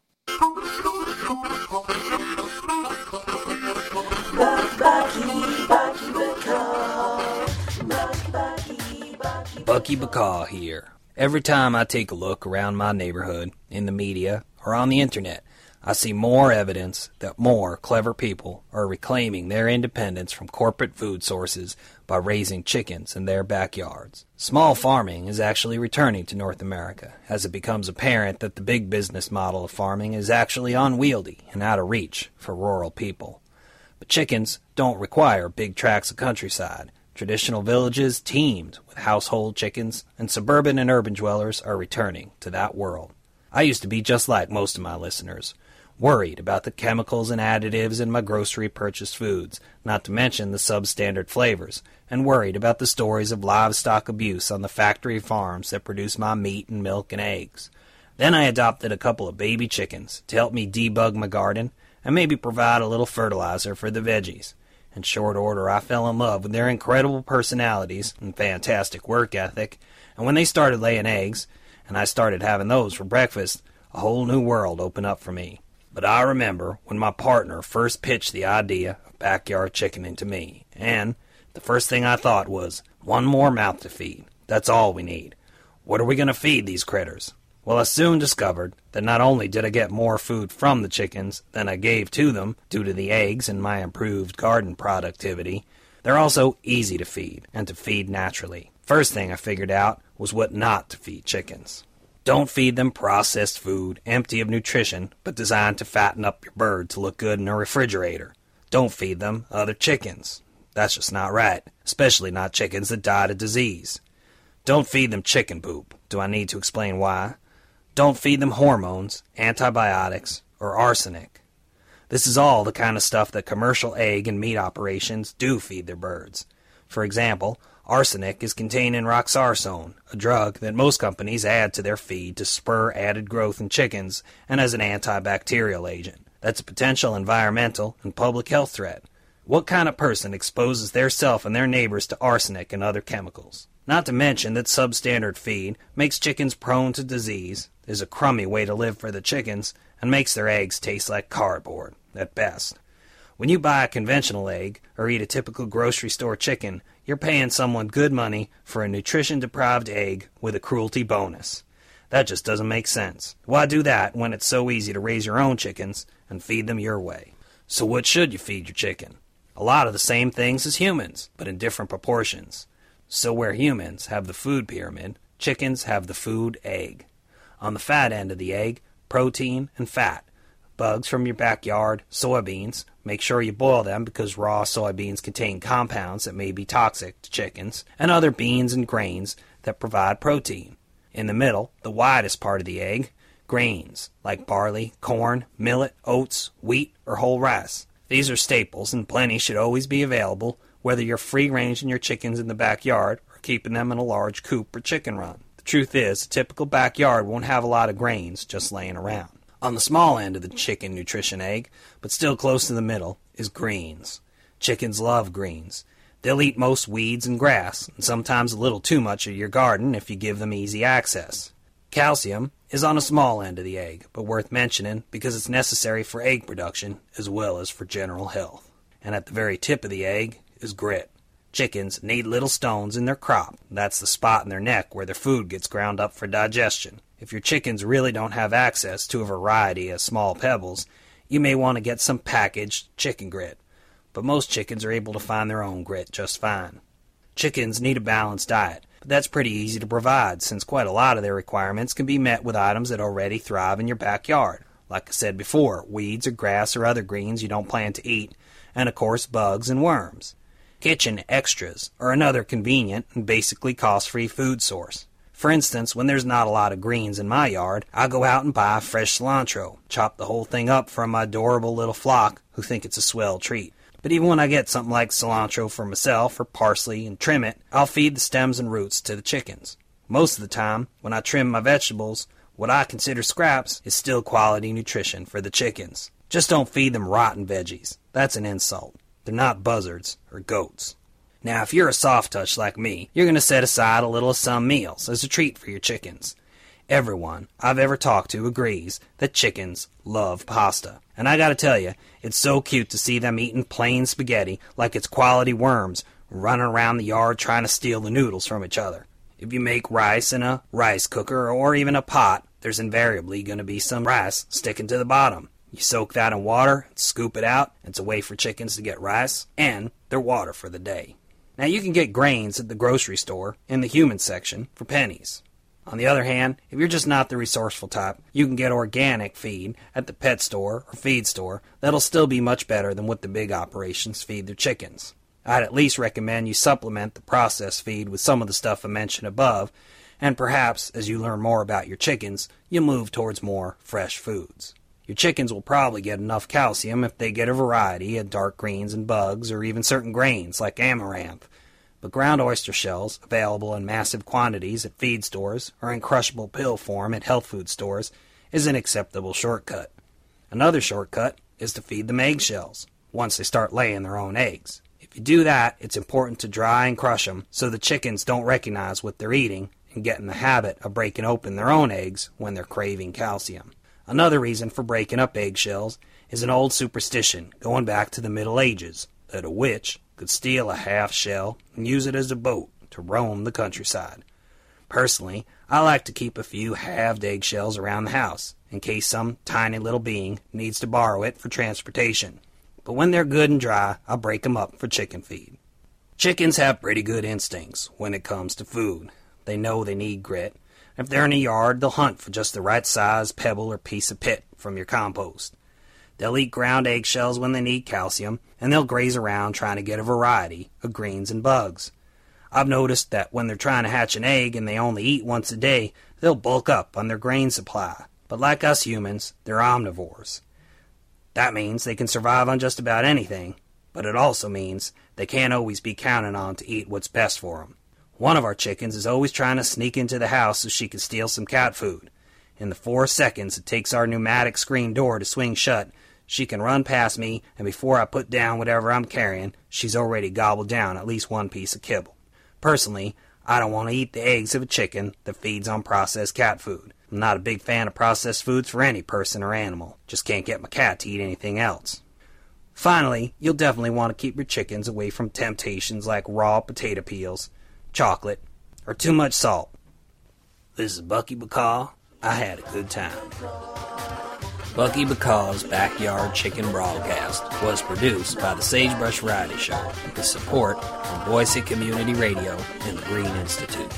Bucky Bacaw here. Every time I take a look around my neighborhood, in the media, or on the internet, I see more evidence that more clever people are reclaiming their independence from corporate food sources by raising chickens in their backyards. Small farming is actually returning to North America as it becomes apparent that the big business model of farming is actually unwieldy and out of reach for rural people. But chickens don't require big tracts of countryside. Traditional villages teemed with household chickens, and suburban and urban dwellers are returning to that world. I used to be just like most of my listeners, worried about the chemicals and additives in my grocery-purchased foods, not to mention the substandard flavors, and worried about the stories of livestock abuse on the factory farms that produce my meat and milk and eggs. Then I adopted a couple of baby chickens to help me debug my garden and maybe provide a little fertilizer for the veggies. In short order, I fell in love with their incredible personalities and fantastic work ethic, and when they started laying eggs, and I started having those for breakfast, a whole new world opened up for me. But I remember when my partner first pitched the idea of backyard chickening to me, and the first thing I thought was, one more mouth to feed. That's all we need. What are we going to feed these critters? Well, I soon discovered that not only did I get more food from the chickens than I gave to them due to the eggs and my improved garden productivity, they're also easy to feed and to feed naturally. First thing I figured out was what not to feed chickens. Don't feed them processed food, empty of nutrition, but designed to fatten up your bird to look good in a refrigerator. Don't feed them other chickens. That's just not right, especially not chickens that died of disease. Don't feed them chicken poop. Do I need to explain why? Don't feed them hormones, antibiotics, or arsenic. This is all the kind of stuff that commercial egg and meat operations do feed their birds. For example, arsenic is contained in roxarsone, a drug that most companies add to their feed to spur added growth in chickens and as an antibacterial agent. That's a potential environmental and public health threat. What kind of person exposes theirself and their neighbors to arsenic and other chemicals? Not to mention that substandard feed makes chickens prone to disease, is a crummy way to live for the chickens, and makes their eggs taste like cardboard, at best. When you buy a conventional egg or eat a typical grocery store chicken, you're paying someone good money for a nutrition-deprived egg with a cruelty bonus. That just doesn't make sense. Why do that when it's so easy to raise your own chickens and feed them your way? So what should you feed your chicken? A lot of the same things as humans, but in different proportions. So where humans have the food pyramid, chickens have the food egg. On the fat end of the egg, protein and fat. Bugs from your backyard, soybeans. Make sure you boil them because raw soybeans contain compounds that may be toxic to chickens, and other beans and grains that provide protein. In the middle, the widest part of the egg, grains like barley, corn, millet, oats, wheat, or whole rice. These are staples, and plenty should always be available, whether you're free-ranging your chickens in the backyard or keeping them in a large coop or chicken run. The truth is, a typical backyard won't have a lot of grains just laying around. On the small end of the chicken nutrition egg, but still close to the middle, is greens. Chickens love greens. They'll eat most weeds and grass, and sometimes a little too much of your garden if you give them easy access. Calcium is on a small end of the egg, but worth mentioning because it's necessary for egg production as well as for general health. And at the very tip of the egg is grit. Chickens need little stones in their crop. That's the spot in their neck where their food gets ground up for digestion. If your chickens really don't have access to a variety of small pebbles, you may want to get some packaged chicken grit. But most chickens are able to find their own grit just fine. Chickens need a balanced diet, but that's pretty easy to provide since quite a lot of their requirements can be met with items that already thrive in your backyard. Like I said before, weeds or grass or other greens you don't plan to eat, and of course bugs and worms. Kitchen extras are another convenient and basically cost-free food source. For instance, when there's not a lot of greens in my yard, I go out and buy fresh cilantro, chop the whole thing up from my adorable little flock who think it's a swell treat. But even when I get something like cilantro for myself or parsley and trim it, I'll feed the stems and roots to the chickens. Most of the time, when I trim my vegetables, what I consider scraps is still quality nutrition for the chickens. Just don't feed them rotten veggies. That's an insult. They're not buzzards or goats. Now, if you're a soft touch like me, you're going to set aside a little of some meals as a treat for your chickens. Everyone I've ever talked to agrees that chickens love pasta. And I gotta tell you, it's so cute to see them eating plain spaghetti like it's quality worms running around the yard trying to steal the noodles from each other. If you make rice in a rice cooker or even a pot, there's invariably going to be some rice sticking to the bottom. You soak that in water, and scoop it out, and it's a way for chickens to get rice and their water for the day. Now you can get grains at the grocery store in the human section for pennies. On the other hand, if you're just not the resourceful type, you can get organic feed at the pet store or feed store that'll still be much better than what the big operations feed their chickens. I'd at least recommend you supplement the processed feed with some of the stuff I mentioned above, and perhaps as you learn more about your chickens, you'll move towards more fresh foods. Your chickens will probably get enough calcium if they get a variety of dark greens and bugs or even certain grains like amaranth. But ground oyster shells, available in massive quantities at feed stores or in crushable pill form at health food stores, is an acceptable shortcut. Another shortcut is to feed them eggshells once they start laying their own eggs. If you do that, it's important to dry and crush them so the chickens don't recognize what they're eating and get in the habit of breaking open their own eggs when they're craving calcium. Another reason for breaking up eggshells is an old superstition going back to the Middle Ages that a witch could steal a half shell and use it as a boat to roam the countryside. Personally, I like to keep a few halved eggshells around the house in case some tiny little being needs to borrow it for transportation. But when they're good and dry, I'll break them up for chicken feed. Chickens have pretty good instincts when it comes to food. They know they need grit. If they're in a yard, they'll hunt for just the right size pebble or piece of pit from your compost. They'll eat ground eggshells when they need calcium, and they'll graze around trying to get a variety of greens and bugs. I've noticed that when they're trying to hatch an egg and they only eat once a day, they'll bulk up on their grain supply. But like us humans, they're omnivores. That means they can survive on just about anything, but it also means they can't always be counted on to eat what's best for them. One of our chickens is always trying to sneak into the house so she can steal some cat food. In the four seconds it takes our pneumatic screen door to swing shut, she can run past me, and before I put down whatever I'm carrying, she's already gobbled down at least one piece of kibble. Personally, I don't want to eat the eggs of a chicken that feeds on processed cat food. I'm not a big fan of processed foods for any person or animal. Just can't get my cat to eat anything else. Finally, you'll definitely want to keep your chickens away from temptations like raw potato peels, chocolate, or too much salt. This is Bucky Bacaw. I had a good time. Bucky Bacaw's Backyard Chicken Broadcast was produced by the Sagebrush Variety Show with support from Boise Community Radio and the Green Institute.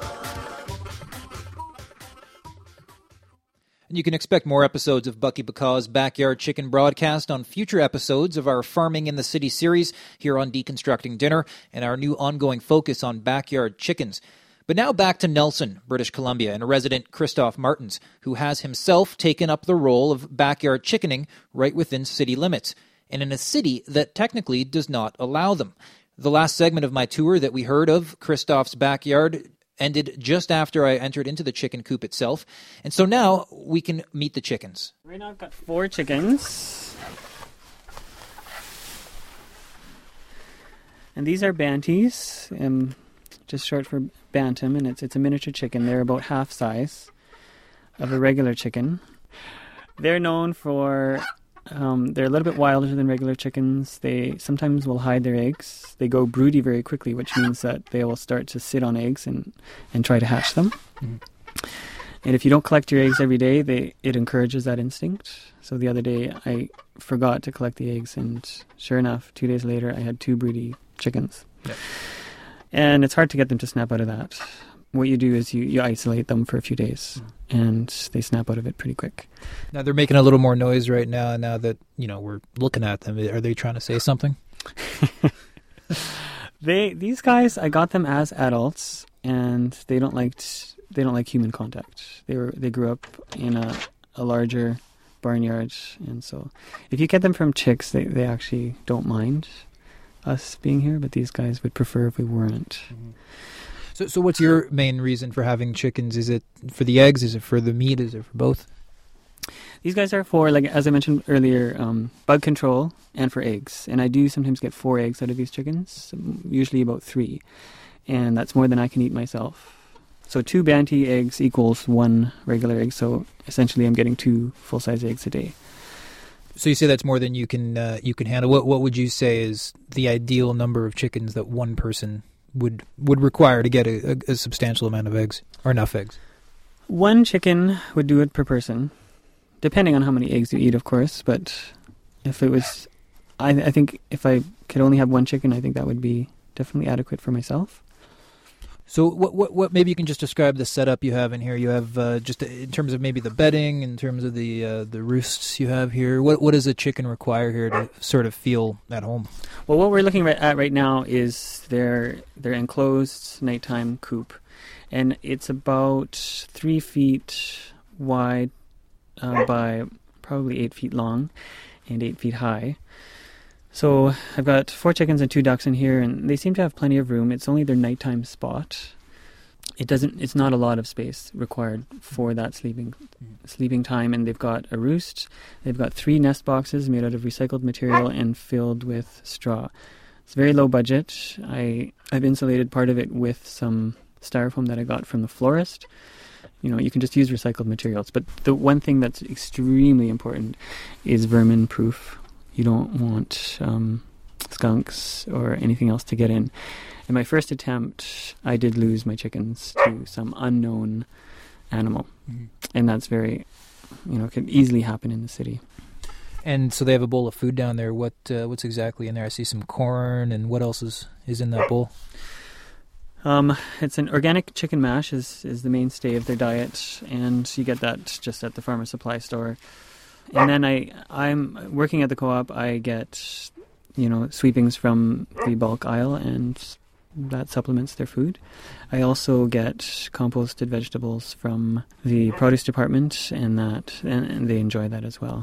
And you can expect more episodes of Bucky Bacaw's Backyard Chicken Broadcast on future episodes of our Farming in the City series here on Deconstructing Dinner and our new ongoing focus on backyard chickens. But now back to Nelson, British Columbia, and resident Christoph Martens, who has himself taken up the role of backyard chickening right within city limits, and in a city that technically does not allow them. The last segment of my tour that we heard of Christoph's backyard ended just after I entered into the chicken coop itself, and so now we can meet the chickens. Right now I've got four chickens. And these are Banties, um, just short for Bantam, and it's it's a miniature chicken. They're about half size of a regular chicken. They're known for, um, they're a little bit wilder than regular chickens. They sometimes will hide their eggs. They go broody very quickly, which means that they will start to sit on eggs and, and try to hatch them. Mm-hmm. And if you don't collect your eggs every day, they it encourages that instinct. So the other day I forgot to collect the eggs, and sure enough, two days later I had two broody chickens. Yep. And it's hard to get them to snap out of that. What you do is you, you isolate them for a few days, and they snap out of it pretty quick. Now they're making a little more noise right now, now that, you know, we're looking at them. Are they trying to say something? they These guys, I got them as adults, and they don't like they don't like human contact. They were they grew up in a, a larger barnyard, and so if you get them from chicks, they, they actually don't mind us being here, but these guys would prefer if we weren't. Mm-hmm. So, so what's your main reason for having chickens? Is it for the eggs? Is it for the meat? Is it for both? These guys are for, like as I mentioned earlier, um, bug control and for eggs. And I do sometimes get four eggs out of these chickens, usually about three. And that's more than I can eat myself. So two Banty eggs equals one regular egg. So essentially I'm getting two full-size eggs a day. So you say that's more than you can uh, you can handle. What what would you say is the ideal number of chickens that one person would would require to get a, a, a substantial amount of eggs, or enough eggs? One chicken would do it per person, depending on how many eggs you eat, of course. But if it was, I, I think if I could only have one chicken, I think that would be definitely adequate for myself. So what, what, what, maybe you can just describe the setup you have in here. You have uh, just in terms of maybe the bedding, in terms of the uh, the roosts you have here. What what does a chicken require here to sort of feel at home? Well, what we're looking at right now is their their enclosed nighttime coop, and it's about three feet wide uh, by probably eight feet long and eight feet high. So I've got four chickens and two ducks in here, and they seem to have plenty of room. It's only their nighttime spot. It doesn't. It's not a lot of space required for that sleeping sleeping time. And they've got a roost. They've got three nest boxes made out of recycled material and filled with straw. It's very low budget. I I've insulated part of it with some styrofoam that I got from the florist. You know, you can just use recycled materials. But the one thing that's extremely important is vermin proof. You don't want um, skunks or anything else to get in. In my first attempt, I did lose my chickens to some unknown animal. Mm-hmm. And that's very, you know, can easily happen in the city. And so they have a bowl of food down there. What uh, What's exactly in there? I see some corn, and what else is, is in that bowl? Um, it's an organic chicken mash is, is the mainstay of their diet, and you get that just at the farmer supply store. And then I, I'm working at the co-op. I get, you know, sweepings from the bulk aisle, and that supplements their food. I also get composted vegetables from the produce department, and that, and, and they enjoy that as well.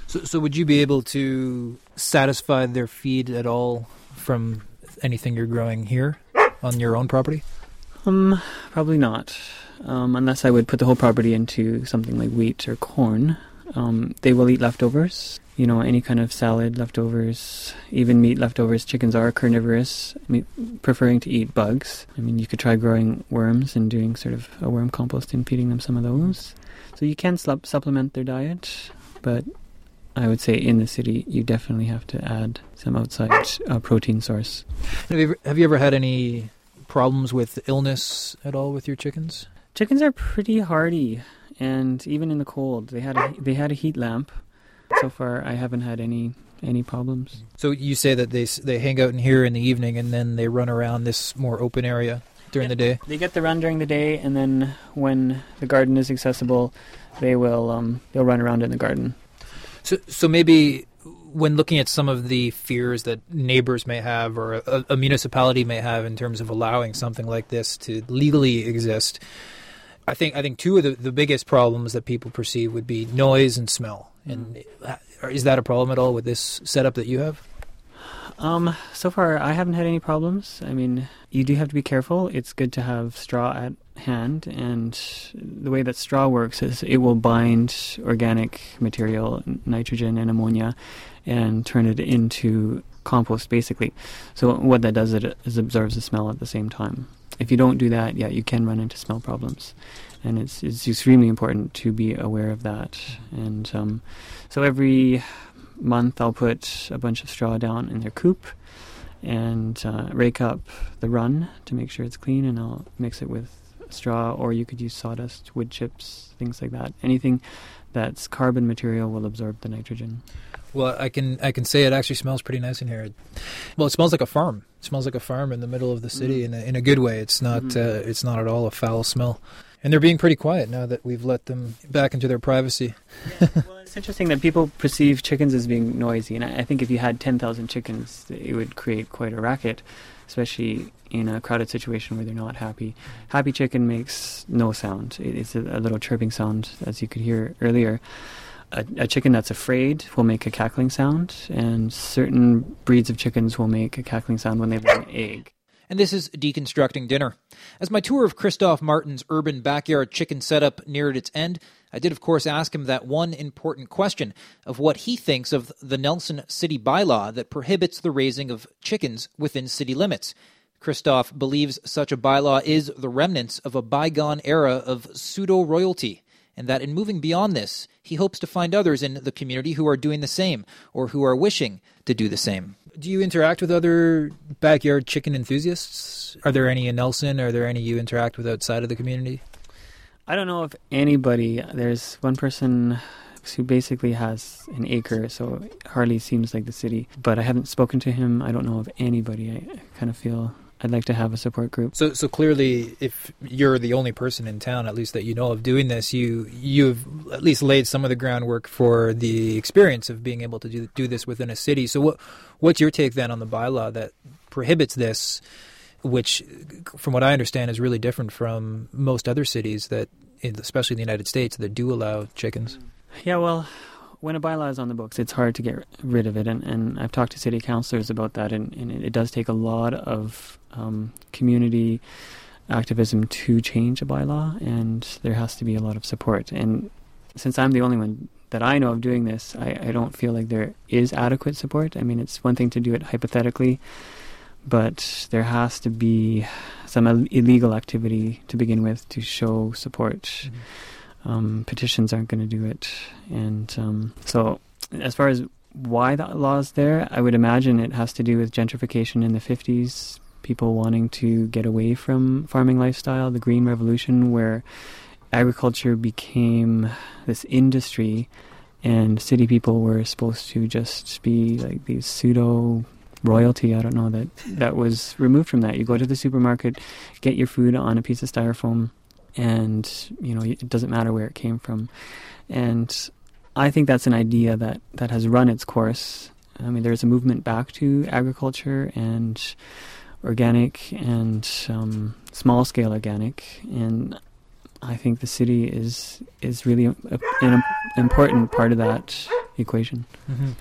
So, so would you be able to satisfy their feed at all from anything you're growing here on your own property? Um, probably not. Um, unless I would put the whole property into something like wheat or corn. Um, they will eat leftovers. You know, any kind of salad leftovers, even meat leftovers. Chickens are carnivorous, I mean, preferring to eat bugs. I mean, you could try growing worms and doing sort of a worm compost and feeding them some of those. So you can sup- supplement their diet, but I would say in the city you definitely have to add some outside uh, protein source. Have you, ever, have you ever had any problems with illness at all with your chickens? Chickens are pretty hardy, and even in the cold, they had a, they had a heat lamp. So far, I haven't had any any problems. So you say that they they hang out in here in the evening, and then they run around this more open area during yeah, the day? They get the run during the day, and then when the garden is accessible, they will um, they'll run around in the garden. So, so maybe when looking at some of the fears that neighbors may have or a, a municipality may have in terms of allowing something like this to legally exist, I think I think two of the, the biggest problems that people perceive would be noise and smell. And is that a problem at all with this setup that you have? Um, so far, I haven't had any problems. I mean, you do have to be careful. It's good to have straw at hand, and the way that straw works is it will bind organic material, nitrogen and ammonia, and turn it into compost, basically. So what that does it is absorbs the smell at the same time. If you don't do that, yeah, you can run into smell problems. And it's it's extremely important to be aware of that. And um, so every month I'll put a bunch of straw down in their coop and uh, rake up the run to make sure it's clean, and I'll mix it with straw, or you could use sawdust, wood chips, things like that. Anything that's carbon material will absorb the nitrogen. Well, I can I can say it actually smells pretty nice in here. Well, it smells like a farm. It smells like a farm in the middle of the city, mm. in a, in a good way. It's not mm-hmm. uh, it's not at all a foul smell. And they're being pretty quiet now that we've let them back into their privacy. Yeah, well, it's interesting that people perceive chickens as being noisy, and I, I think if you had ten thousand chickens, it would create quite a racket, especially in a crowded situation where they're not happy. Happy chicken makes no sound. It, it's a, a little chirping sound, as you could hear earlier. A, a chicken that's afraid will make a cackling sound, and certain breeds of chickens will make a cackling sound when they lay an egg. And this is Deconstructing Dinner. As my tour of Christoph Martin's urban backyard chicken setup neared its end, I did, of course, ask him that one important question of what he thinks of the Nelson City bylaw that prohibits the raising of chickens within city limits. Christoph believes such a bylaw is the remnants of a bygone era of pseudo-royalty, and that in moving beyond this, he hopes to find others in the community who are doing the same, or who are wishing to do the same. Do you interact with other backyard chicken enthusiasts? Are there any in Nelson? Are there any you interact with outside of the community? I don't know if anybody. There's one person who basically has an acre, so it hardly seems like the city. But I haven't spoken to him. I don't know of anybody. I, I kind of feel I'd like to have a support group. So, so clearly, if you're the only person in town, at least that you know of doing this, you you've at least laid some of the groundwork for the experience of being able to do do this within a city. So, what what's your take then on the bylaw that prohibits this, which, from what I understand, is really different from most other cities that, especially in the United States, that do allow chickens? Yeah, well, when a bylaw is on the books, it's hard to get rid of it, and, and I've talked to city councillors about that, and, and it, it does take a lot of um, community activism to change a bylaw, and there has to be a lot of support. And since I'm the only one that I know of doing this, I, I don't feel like there is adequate support. I mean, it's one thing to do it hypothetically, but there has to be some Ill- illegal activity to begin with to show support. Mm-hmm. Um, petitions aren't going to do it. And um, so as far as why that law is there, I would imagine it has to do with gentrification in the fifties, people wanting to get away from farming lifestyle, the Green Revolution, where agriculture became this industry and city people were supposed to just be like these pseudo royalty, I don't know, that, that was removed from that. You go to the supermarket, get your food on a piece of styrofoam, and you know it doesn't matter where it came from. And I think that's an idea that, that has run its course. I mean, there's a movement back to agriculture and organic and um, small-scale organic, and I think the city is is really a, an important part of that equation. Mm-hmm.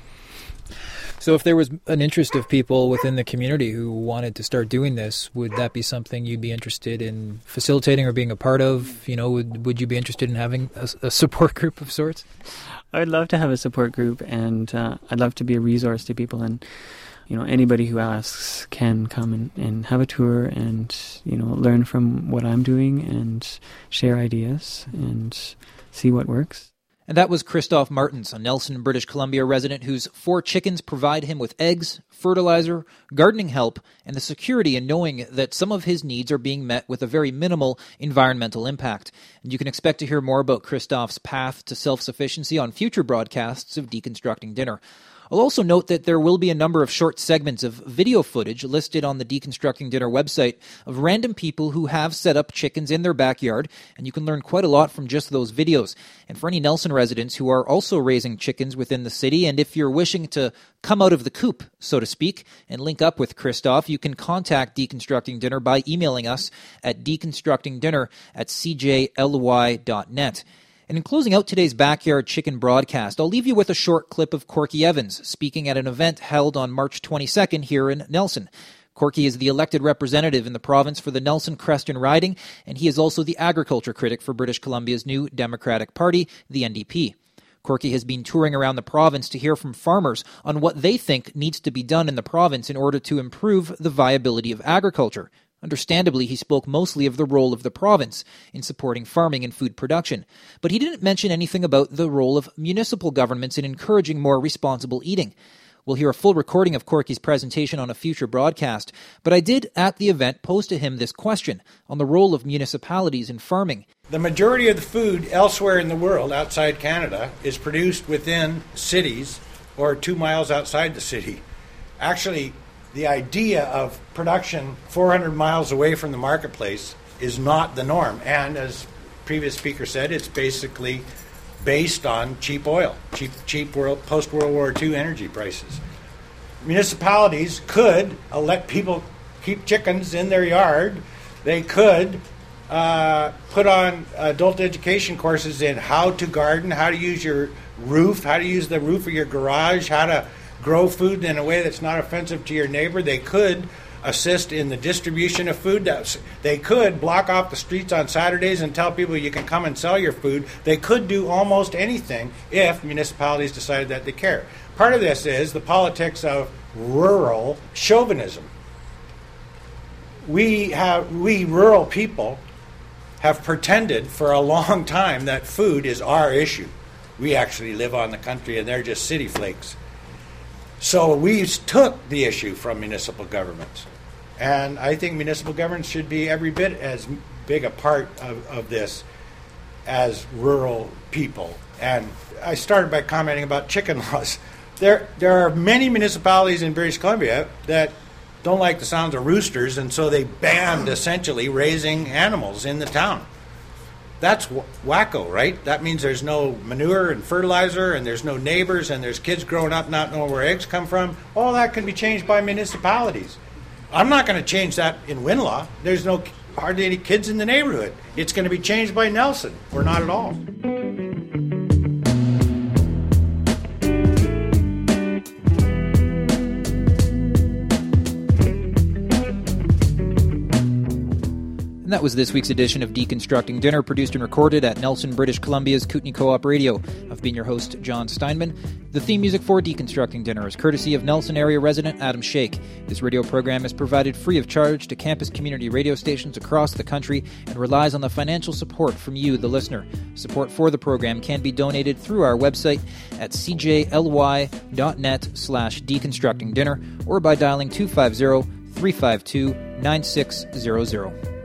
So if there was an interest of people within the community who wanted to start doing this, would that be something you'd be interested in facilitating or being a part of? You know, would would you be interested in having a, a support group of sorts? I'd love to have a support group, and uh, I'd love to be a resource to people. And, you know, anybody who asks can come and, and have a tour and, you know, learn from what I'm doing and share ideas and see what works. And that was Christophe Martins, a Nelson, British Columbia resident whose four chickens provide him with eggs, fertilizer, gardening help, and the security in knowing that some of his needs are being met with a very minimal environmental impact. And you can expect to hear more about Christophe's path to self-sufficiency on future broadcasts of Deconstructing Dinner. I'll also note that there will be a number of short segments of video footage listed on the Deconstructing Dinner website of random people who have set up chickens in their backyard, and you can learn quite a lot from just those videos. And for any Nelson residents who are also raising chickens within the city, and if you're wishing to come out of the coop, so to speak, and link up with Christophe, you can contact Deconstructing Dinner by emailing us at deconstructingdinner at c j l y dot net. And in closing out today's Backyard Chicken broadcast, I'll leave you with a short clip of Corky Evans speaking at an event held on March twenty-second here in Nelson. Corky is the elected representative in the province for the Nelson-Creston riding, and he is also the agriculture critic for British Columbia's new Democratic Party, the N D P. Corky has been touring around the province to hear from farmers on what they think needs to be done in the province in order to improve the viability of agriculture. Understandably, he spoke mostly of the role of the province in supporting farming and food production, but he didn't mention anything about the role of municipal governments in encouraging more responsible eating. We'll hear a full recording of Corky's presentation on a future broadcast, but I did, at the event, pose to him this question on the role of municipalities in farming. The majority of the food elsewhere in the world, outside Canada, is produced within cities or two miles outside the city. Actually, the idea of production four hundred miles away from the marketplace is not the norm. And as previous speaker said, it's basically based on cheap oil, cheap, cheap world, post-World War Two energy prices. Municipalities could uh, let people keep chickens in their yard. They could uh, put on adult education courses in how to garden, how to use your roof, how to use the roof of your garage, how to grow food in a way that's not offensive to your neighbor. They could assist in the distribution of food. They could block off the streets on Saturdays and tell people you can come and sell your food. They could do almost anything if municipalities decided that they care. Part of this is the politics of rural chauvinism. We have, we rural people have pretended for a long time that food is our issue. We actually live on the country and they're just city flakes. So we took the issue from municipal governments. And I think municipal governments should be every bit as big a part of, of this as rural people. And I started by commenting about chicken laws. There, there are many municipalities in British Columbia that don't like the sounds of roosters, and so they banned essentially raising animals in the town. That's wacko, right? That means there's no manure and fertilizer, and there's no neighbors, and there's kids growing up not knowing where eggs come from. All that can be changed by municipalities. I'm not going to change that in Winlaw. There's no hardly any kids in the neighborhood. It's going to be changed by Nelson, or not at all. And that was this week's edition of Deconstructing Dinner, produced and recorded at Nelson, British Columbia's Kootenai Co-op Radio. I've been your host, John Steinman. The theme music for Deconstructing Dinner is courtesy of Nelson area resident Adam Shake. This radio program is provided free of charge to campus community radio stations across the country and relies on the financial support from you, the listener. Support for the program can be donated through our website at c j l y dot net slash deconstructing dinner or by dialing two five zero, three five two, nine six zero zero.